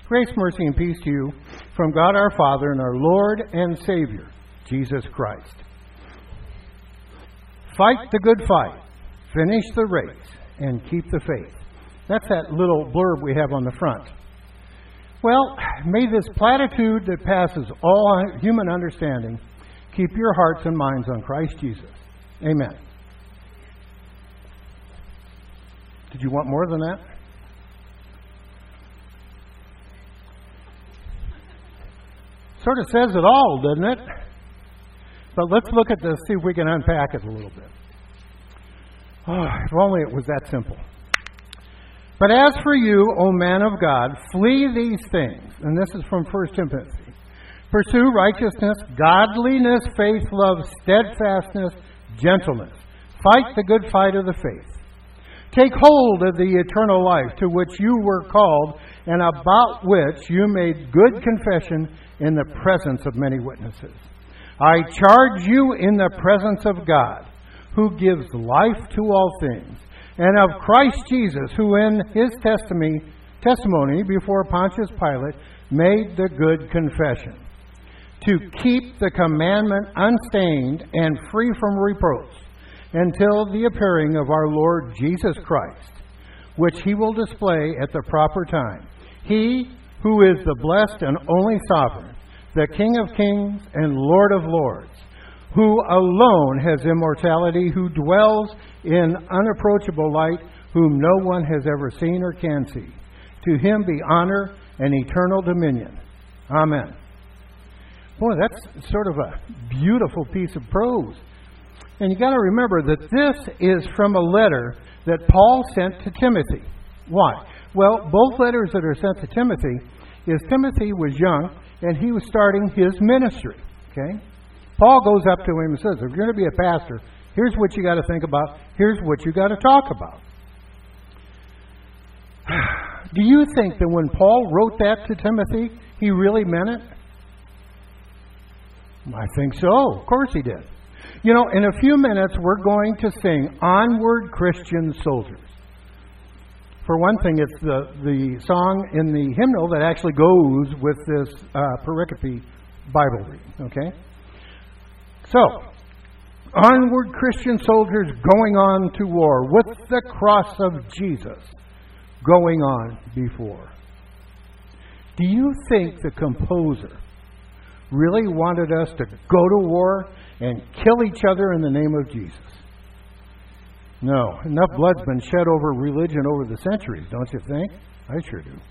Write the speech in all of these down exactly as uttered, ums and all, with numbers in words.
Grace, mercy, and peace to you from God our Father and our Lord and Savior, Jesus Christ. Fight the good fight, finish the race, and keep the faith. That's that little blurb we have on the front. Well, may this platitude that passes all human understanding keep your hearts and minds on Christ Jesus. Amen. Did you want more than that? Sort of says it all, doesn't it? But let's look at this, see if we can unpack it a little bit. Oh, if only it was that simple. But as for you, O man of God, flee these things. And this is from First Timothy. Pursue righteousness, godliness, faith, love, steadfastness, gentleness. Fight the good fight of the faith. Take hold of the eternal life to which you were called and about which you made good confession in the presence of many witnesses. I charge you in the presence of God, who gives life to all things, and of Christ Jesus, who in his testimony, testimony before Pontius Pilate made the good confession, to keep the commandment unstained and free from reproach until the appearing of our Lord Jesus Christ, which he will display at the proper time. He who is the blessed and only sovereign, the King of kings and Lord of lords, who alone has immortality, who dwells in unapproachable light, whom no one has ever seen or can see. To him be honor and eternal dominion. Amen. Boy, that's sort of a beautiful piece of prose. And you got to remember that this is from a letter that Paul sent to Timothy. Why? Well, both letters that are sent to Timothy is Timothy was young and he was starting his ministry. Okay? Paul goes up to him and says, if you're going to be a pastor, here's what you got to think about. Here's what you got to talk about. Do you think that when Paul wrote that to Timothy, he really meant it? I think so. Of course he did. You know, in a few minutes, we're going to sing Onward, Christian Soldiers. For one thing, it's the, the song in the hymnal that actually goes with this uh, pericope Bible reading. Okay? So, onward, Christian soldiers going on to war with the cross of Jesus going on before. Do you think the composer really wanted us to go to war and kill each other in the name of Jesus? No. Enough blood's been shed over religion over the centuries, don't you think? I sure do.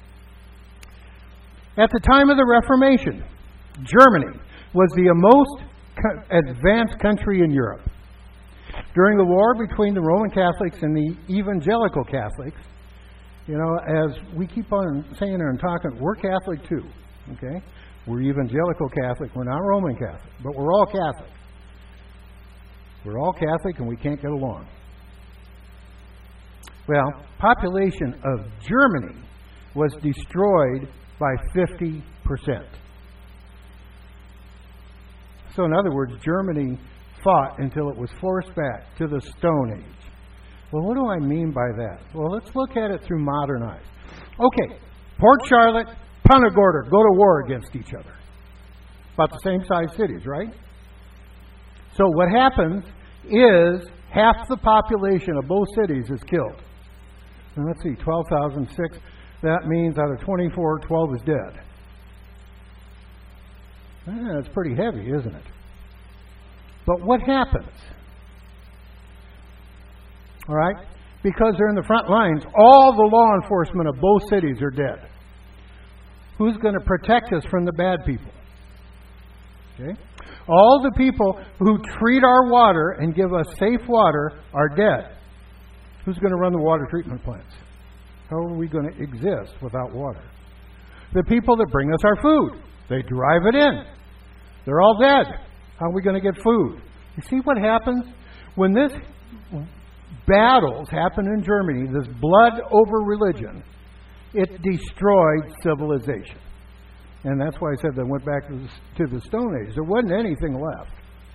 At the time of the Reformation, Germany was the most advanced country in Europe. During the war between the Roman Catholics and the evangelical Catholics, you know, as we keep on saying and talking, we're Catholic too. Okay? We're evangelical Catholic. We're not Roman Catholic, but we're all Catholic. We're all Catholic and we can't get along. Well, population of Germany was destroyed by fifty percent. So in other words, Germany fought until it was forced back to the Stone Age. Well, what do I mean by that? Well, let's look at it through modern eyes. Okay, Port Charlotte, Punta Gorda go to war against each other. About the same size cities, right? So what happens is half the population of both cities is killed. And let's see, twelve thousand six, that means out of twenty-four, twelve is dead. Ah, that's pretty heavy, isn't it? But what happens? All right? Because they're in the front lines, all the law enforcement of both cities are dead. Who's going to protect us from the bad people? Okay? All the people who treat our water and give us safe water are dead. Who's going to run the water treatment plants? How are we going to exist without water? The people that bring us our food, they drive it in. They're all dead. How are we going to get food? You see what happens? When this battles happen in Germany, this blood over religion, it destroyed civilization. And that's why I said they went back to the, to the Stone Age. There wasn't anything left.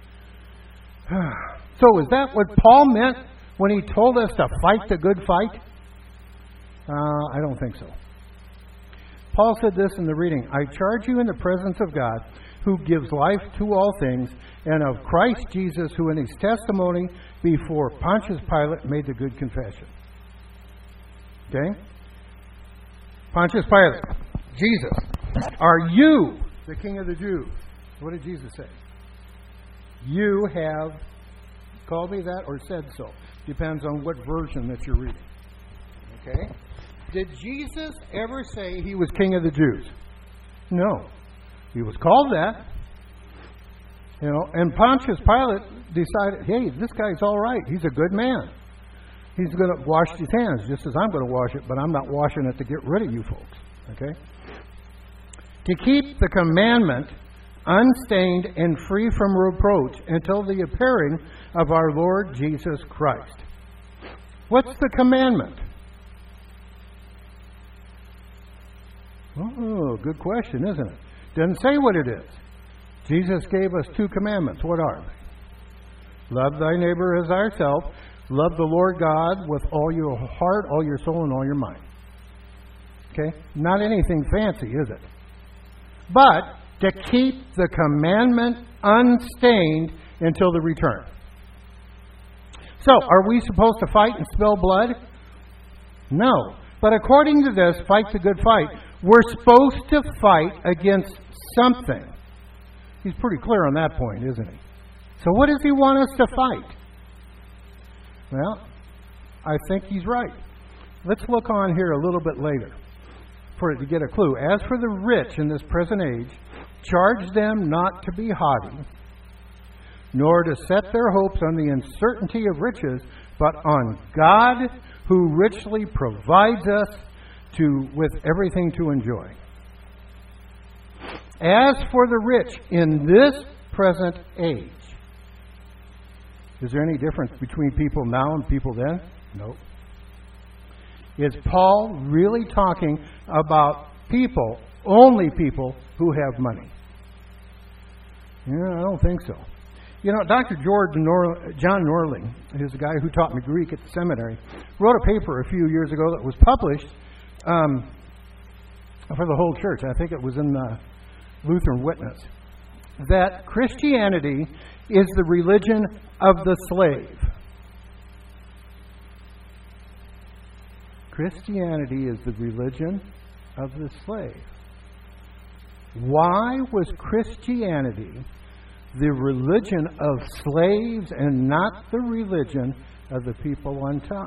So is that what Paul meant when he told us to fight the good fight? Uh, I don't think so. Paul said this in the reading, I charge you in the presence of God, who gives life to all things, and of Christ Jesus, who in his testimony before Pontius Pilate made the good confession. Okay? Pontius Pilate, Jesus, are you the King of the Jews? What did Jesus say? You have called me that or said so. Depends on what version that you're reading. Okay? Did Jesus ever say he was King of the Jews? No. He was called that. You know, and Pontius Pilate decided, hey, this guy's all right. He's a good man. He's going to wash his hands just as I'm going to wash it, but I'm not washing it to get rid of you folks. Okay? To keep the commandment unstained and free from reproach until the appearing of our Lord Jesus Christ. What's the commandment? Oh, good question, isn't it? Doesn't say what it is. Jesus gave us two commandments. What are they? Love thy neighbor as thyself. Love the Lord God with all your heart, all your soul, and all your mind. Okay? Not anything fancy, is it? But to keep the commandment unstained until the return. So, are we supposed to fight and spill blood? No. But according to this, fight the good fight, we're supposed to fight against something. He's pretty clear on that point, isn't he? So what does he want us to fight? Well, I think he's right. Let's look on here a little bit later for it to get a clue. As for the rich in this present age, charge them not to be haughty, nor to set their hopes on the uncertainty of riches, but on God, who richly provides us to with everything to enjoy. As for the rich in this present age, is there any difference between people now and people then? No. Is Paul really talking about people, only people who have money? Yeah, I don't think so. You know, Doctor George Nor- John Norling, who's a guy who taught me Greek at the seminary, wrote a paper a few years ago that was published um, for the whole church. I think it was in the Lutheran Witness. That Christianity is the religion of the slave. Christianity is the religion of the slave. Why was Christianity the religion of slaves and not the religion of the people on top?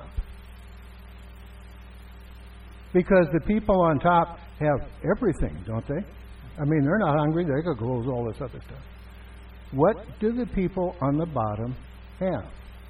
Because the people on top have everything, don't they? I mean, they're not hungry. They could close all this other stuff. What do the people on the bottom have?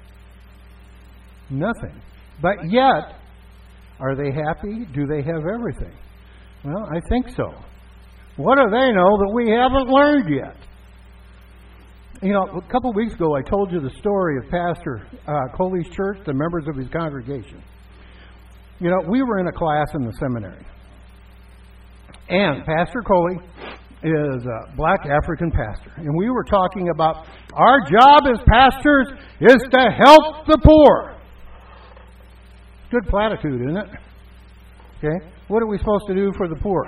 Nothing. But yet, are they happy? Do they have everything? Well, I think so. What do they know that we haven't learned yet? You know, a couple of weeks ago, I told you the story of Pastor uh, Coley's church, the members of his congregation. You know, we were in a class in the seminary. And Pastor Coley is a black African pastor. And we were talking about our job as pastors is to help the poor. Good platitude, isn't it? Okay. What are we supposed to do for the poor?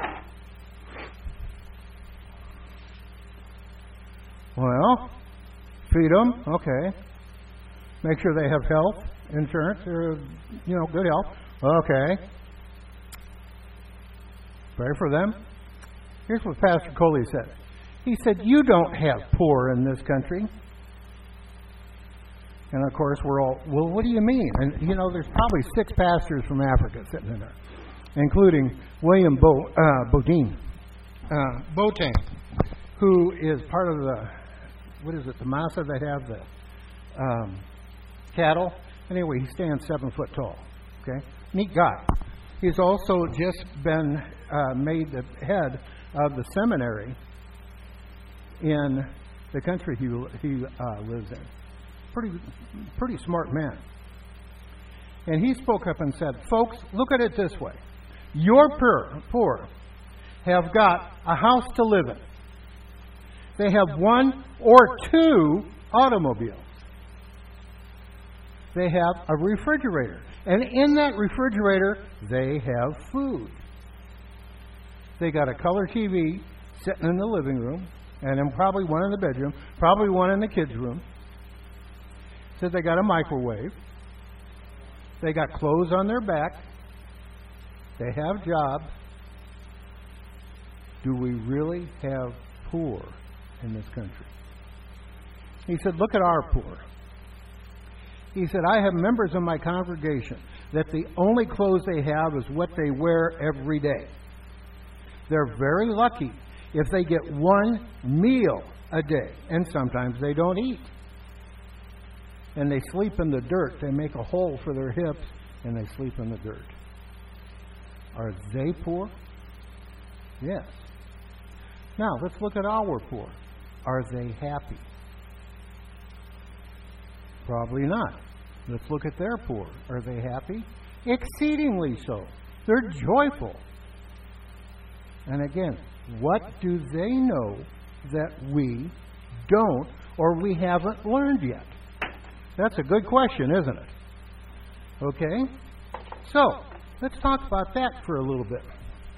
Well, feed them. Okay. Make sure they have health insurance or, you know, good health. Okay. Pray for them. Here's what Pastor Coley said. He said, you don't have poor in this country. And of course, we're all, well, what do you mean? And, you know, there's probably six pastors from Africa sitting in there, including William Bo, uh, Bodine, uh, Boateng, who is part of the, what is it, the Massa that have the um, cattle. Anyway, he stands seven foot tall. Okay? Neat guy. He's also just been uh, made the head of the seminary in the country he, he uh, lives in. Pretty, pretty smart man. And he spoke up and said, folks, look at it this way. Your poor, poor have got a house to live in. They have one or two automobiles. They have a refrigerator. And in that refrigerator, they have food. They got a color T V sitting in the living room, and then probably one in the bedroom, probably one in the kids' room. Said they got a microwave. They got clothes on their back. They have jobs. Do we really have poor in this country? He said, look at our poor. He said, I have members of my congregation that the only clothes they have is what they wear every day. They're very lucky if they get one meal a day, and sometimes they don't eat. And they sleep in the dirt. They make a hole for their hips, and they sleep in the dirt. Are they poor? Yes. Now, let's look at our poor. Are they happy? Probably not. Let's look at their poor. Are they happy? Exceedingly so. They're joyful. And again, what do they know that we don't or we haven't learned yet? That's a good question, isn't it? Okay? So, let's talk about that for a little bit.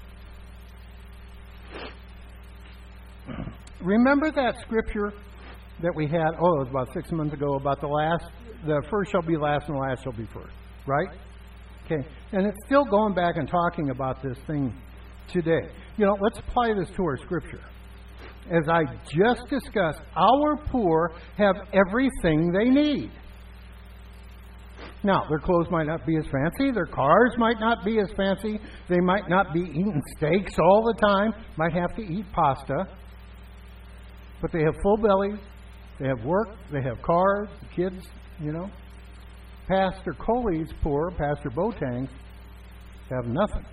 Remember that scripture that we had, oh, it was about six months ago, about the last, the first shall be last and the last shall be first, right? Okay, and it's still going back and talking about this thing today. You know, let's apply this to our scripture. As I just discussed, our poor have everything they need. Now, their clothes might not be as fancy, their cars might not be as fancy, they might not be eating steaks all the time, might have to eat pasta, but they have full bellies, they have work, they have cars, kids, you know. Pastor Coley's poor, Pastor Boateng's, have nothing.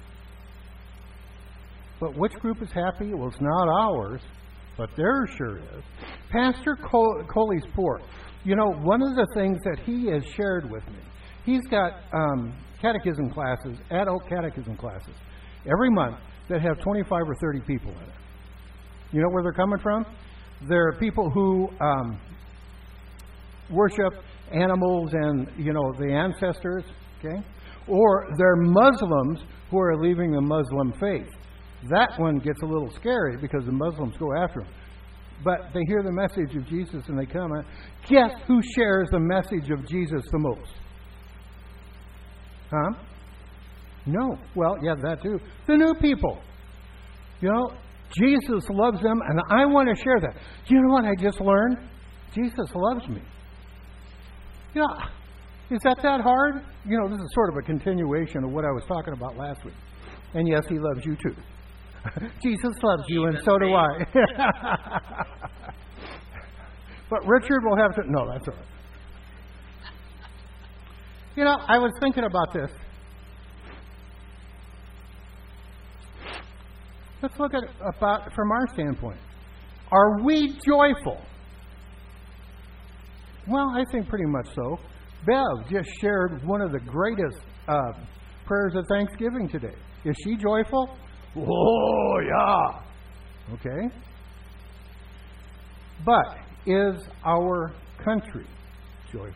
But which group is happy? Well, it's not ours, but theirs sure is. Pastor Col- Coley's poor. You know, one of the things that he has shared with me, he's got um, catechism classes, adult catechism classes, every month that have twenty-five or thirty people in it. You know where they're coming from? They're people who um, worship animals and, you know, the ancestors, okay? Or they're Muslims who are leaving the Muslim faith. That one gets a little scary because the Muslims go after them. But they hear the message of Jesus and they come. And guess who shares the message of Jesus the most? Huh? No. Well, yeah, that too. The new people. You know, Jesus loves them, and I want to share that. Do you know what I just learned? Jesus loves me. You know, is that that hard? You know, this is sort of a continuation of what I was talking about last week. And yes, He loves you too. Jesus loves you, and so do I. But Richard will have to... No, that's all right. You know, I was thinking about this. Let's look at it about from our standpoint. Are we joyful? Well, I think pretty much so. Bev just shared one of the greatest uh, prayers of Thanksgiving today. Is she joyful? Oh, yeah. Okay. But is our country joyful?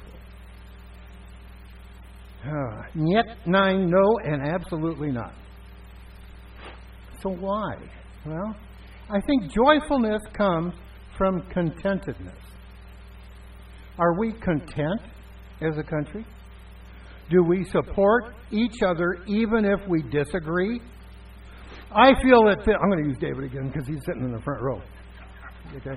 Uh, yet, nine, no, and absolutely not. So why? Well, I think joyfulness comes from contentedness. Are we content as a country? Do we support each other even if we disagree? I feel that... Th- I'm going to use David again because he's sitting in the front row. Okay.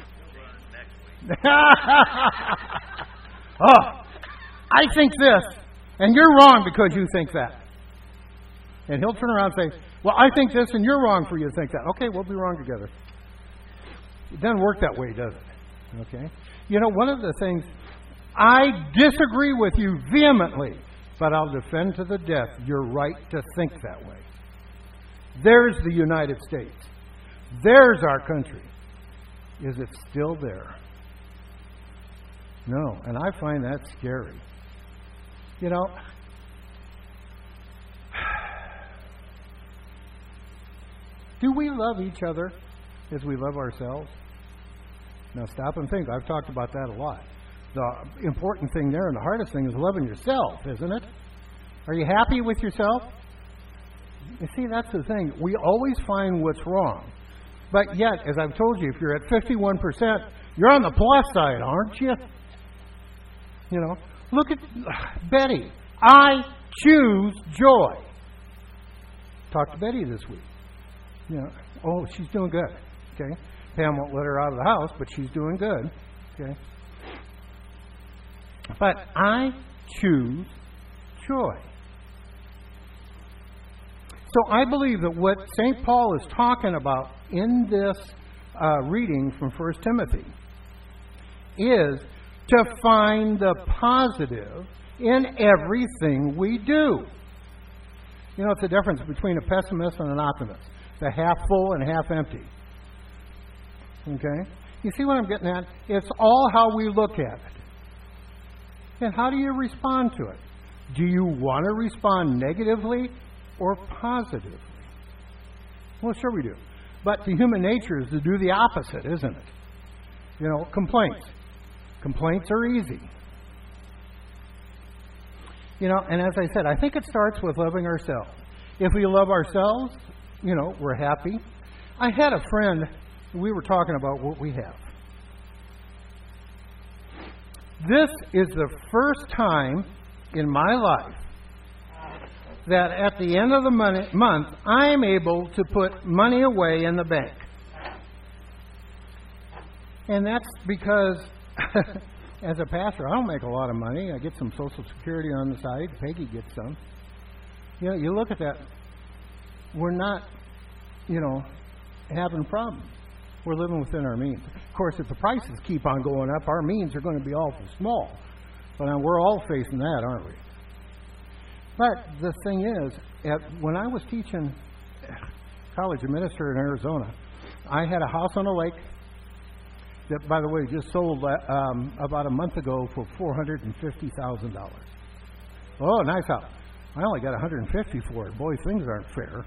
Oh, I think this, and you're wrong because you think that. And he'll turn around and say, well, I think this, and you're wrong for you to think that. Okay, we'll be wrong together. It doesn't work that way, does it? Okay. You know, one of the things, I disagree with you vehemently, but I'll defend to the death your right to think that way. There's the United States. There's our country. Is it still there? No, and I find that scary. You know, do we love each other as we love ourselves? Now stop and think. I've talked about that a lot. The important thing there and the hardest thing is loving yourself, isn't it? Are you happy with yourself? You see, that's the thing. We always find what's wrong. But yet, as I've told you, if you're at fifty-one percent, you're on the plus side, aren't you? You know, look at Betty. I choose joy. Talked to Betty this week. You know, oh, she's doing good. Okay. Pam won't let her out of the house, but she's doing good. Okay. But I choose joy. So I believe that what Saint Paul is talking about in this uh, reading from First Timothy is to find the positive in everything we do. You know, it's the difference between a pessimist and an optimist. It's a half full and half empty. Okay? You see what I'm getting at? It's all how we look at it. And how do you respond to it? Do you want to respond negatively or positively? Well, sure we do. But the human nature is to do the opposite, isn't it? You know, complaints. Complaints are easy. You know, and as I said, I think it starts with loving ourselves. If we love ourselves, you know, we're happy. I had a friend, we were talking about what we have. This is the first time in my life that at the end of the money, month, I'm able to put money away in the bank. And that's because, as a pastor, I don't make a lot of money. I get some Social Security on the side. Peggy gets some. You know, you look at that. We're not, you know, having problems. We're living within our means. Of course, if the prices keep on going up, our means are going to be awful small. But uh, we're all facing that, aren't we? But the thing is, at, when I was teaching college administrator in Arizona, I had a house on a lake that, by the way, just sold um, about a month ago for four hundred fifty thousand dollars. Oh, nice house. I only got one hundred fifty thousand dollars for it. Boy, things aren't fair.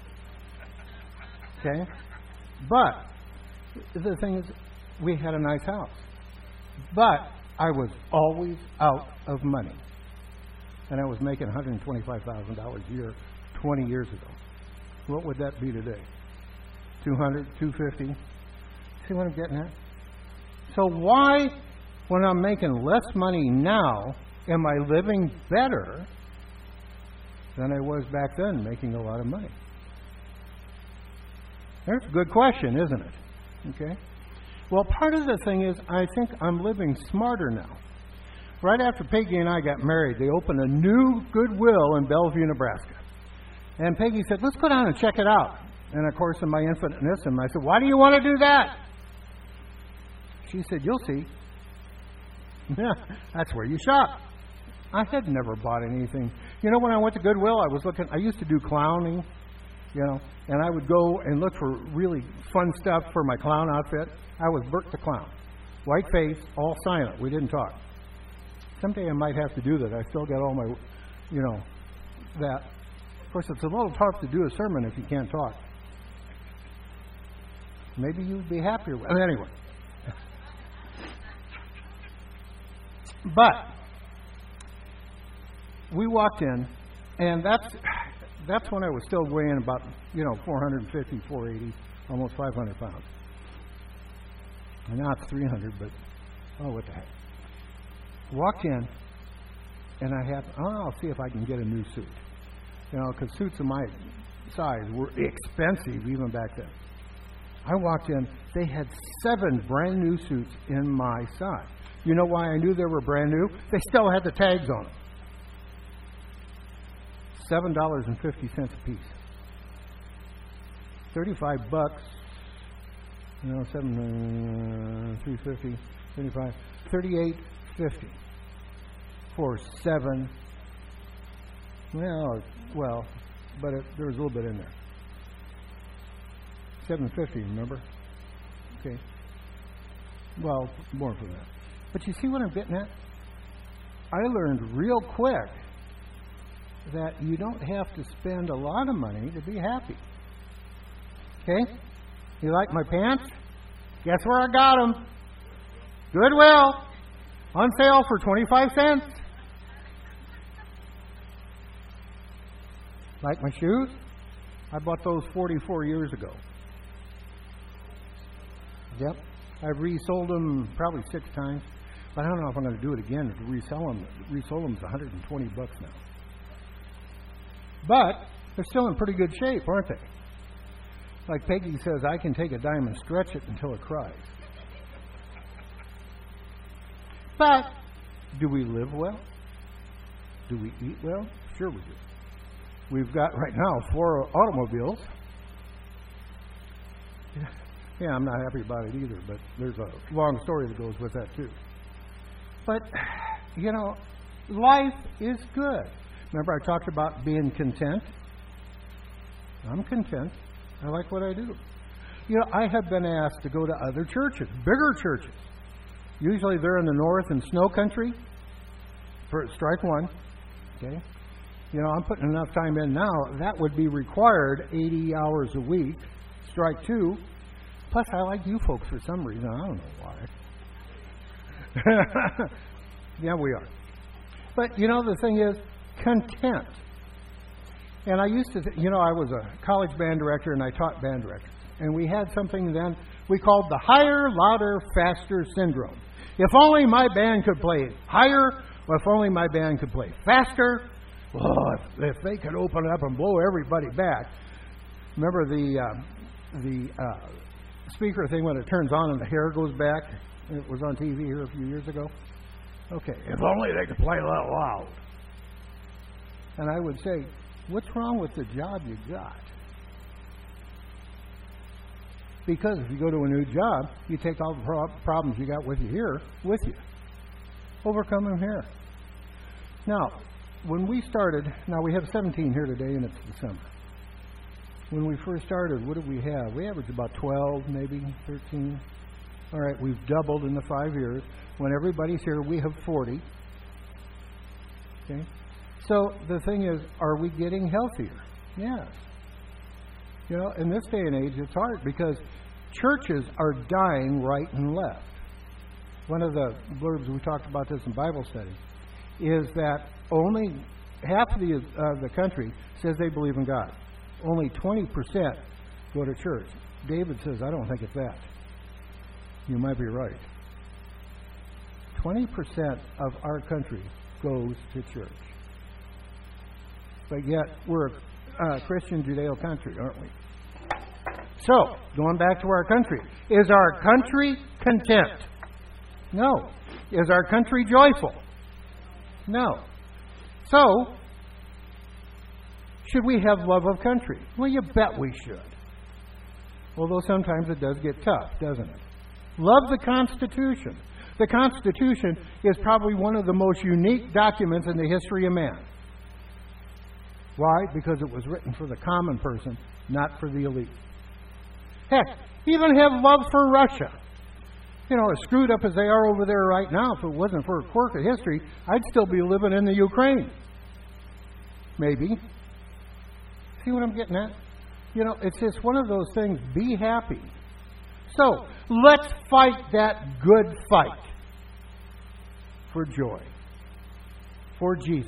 Okay? But the thing is, we had a nice house. But I was always out of money. And I was making one hundred twenty-five thousand dollars a year twenty years ago. What would that be today? two hundred, two hundred fifty? See what I'm getting at? So why, when I'm making less money now, am I living better than I was back then making a lot of money? That's a good question, isn't it? Okay. Well, part of the thing is I think I'm living smarter now. Right after Peggy and I got married, they opened a new Goodwill in Bellevue, Nebraska. And Peggy said, let's go down and check it out. And, of course, in my infiniteness, and I said, why do you want to do that? She said, you'll see. Yeah, that's where you shop. I had never bought anything. You know, when I went to Goodwill, I was looking, I used to do clowning, you know, and I would go and look for really fun stuff for my clown outfit. I was Bert the Clown. White face, all silent. We didn't talk. Someday I might have to do that. I still got all my, you know, that. Of course, it's a little tough to do a sermon if you can't talk. Maybe you'd be happier with it. Anyway. But we walked in, and that's that's when I was still weighing about, you know, four hundred fifty, four eighty, almost five hundred pounds. And now it's three hundred, but, oh, what the heck. Walked in, and I had, oh, I'll see if I can get a new suit. You know, because suits of my size were expensive even back then. I walked in, they had seven brand new suits in my size. You know why I knew they were brand new? They still had the tags on them. seven dollars and fifty cents a piece. thirty-five bucks. You know, seven, uh, three fifty, thirty-five, thirty-eight fifty for seven. Well, well, but it, there was a little bit in there. seven fifty, remember? Okay. Well, more for that. But you see what I'm getting at? I learned real quick that you don't have to spend a lot of money to be happy. Okay? You like my pants? Guess where I got them? Goodwill. On sale for twenty-five cents. Like my shoes? I bought those forty-four years ago. Yep. I've resold them probably six times. But I don't know if I'm going to do it again to resell them. Resell them is one hundred twenty bucks now. But they're still in pretty good shape, aren't they? Like Peggy says, I can take a dime and stretch it until it cries. But do we live well? Do we eat well? Sure we do. We've got right now four automobiles. Yeah, I'm not happy about it either, but there's a long story that goes with that too. But, you know, life is good. Remember I talked about being content? I'm content. I like what I do. You know, I have been asked to go to other churches, bigger churches. Usually they're in the north and snow country. For strike one. Okay? You know, I'm putting enough time in now. That would be required eighty hours a week. Strike two. Plus, I like you folks for some reason. I don't know why. Yeah, we are. But, you know, the thing is, content. And I used to, th- you know, I was a college band director and I taught band directors. And we had something then we called the higher, louder, faster syndrome. If only my band could play higher, or if only my band could play faster. Oh, if, if they could open it up and blow everybody back. Remember the uh, the uh, speaker thing when it turns on and the hair goes back? It was on T V here a few years ago. Okay, if only they could play that loud. And I would say, what's wrong with the job you got? Because if you go to a new job, you take all the pro- problems you got with you here with you. Overcome them here. Now, when we started, now we have seventeen here today and it's December. When we first started, what did we have? We averaged about twelve, maybe thirteen. All right, we've doubled in the five years. When everybody's here, we have forty. Okay? So the thing is, are we getting healthier? Yes. You know, in this day and age, it's hard because churches are dying right and left. One of the blurbs, we talked about this in Bible study, is that only half of the, uh, the country says they believe in God. Only twenty percent go to church. David says, I don't think it's that. You might be right. twenty percent of our country goes to church. But yet, we're a uh, Christian Judeo country, aren't we? So, going back to our country. Is our country content? No. Is our country joyful? No. So, should we have love of country? Well, you bet we should. Although sometimes it does get tough, doesn't it? Love the Constitution. The Constitution is probably one of the most unique documents in the history of man. Why? Because it was written for the common person, not for the elite. Heck, even have love for Russia. You know, as screwed up as they are over there right now, if it wasn't for a quirk of history, I'd still be living in the Ukraine. Maybe. See what I'm getting at? You know, it's just one of those things, be happy. So, let's fight that good fight for joy, for Jesus.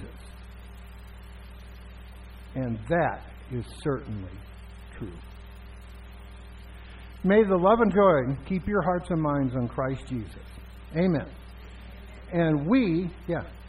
And that is certainly true. May the love and joy keep your hearts and minds on Christ Jesus. Amen. And we, yeah.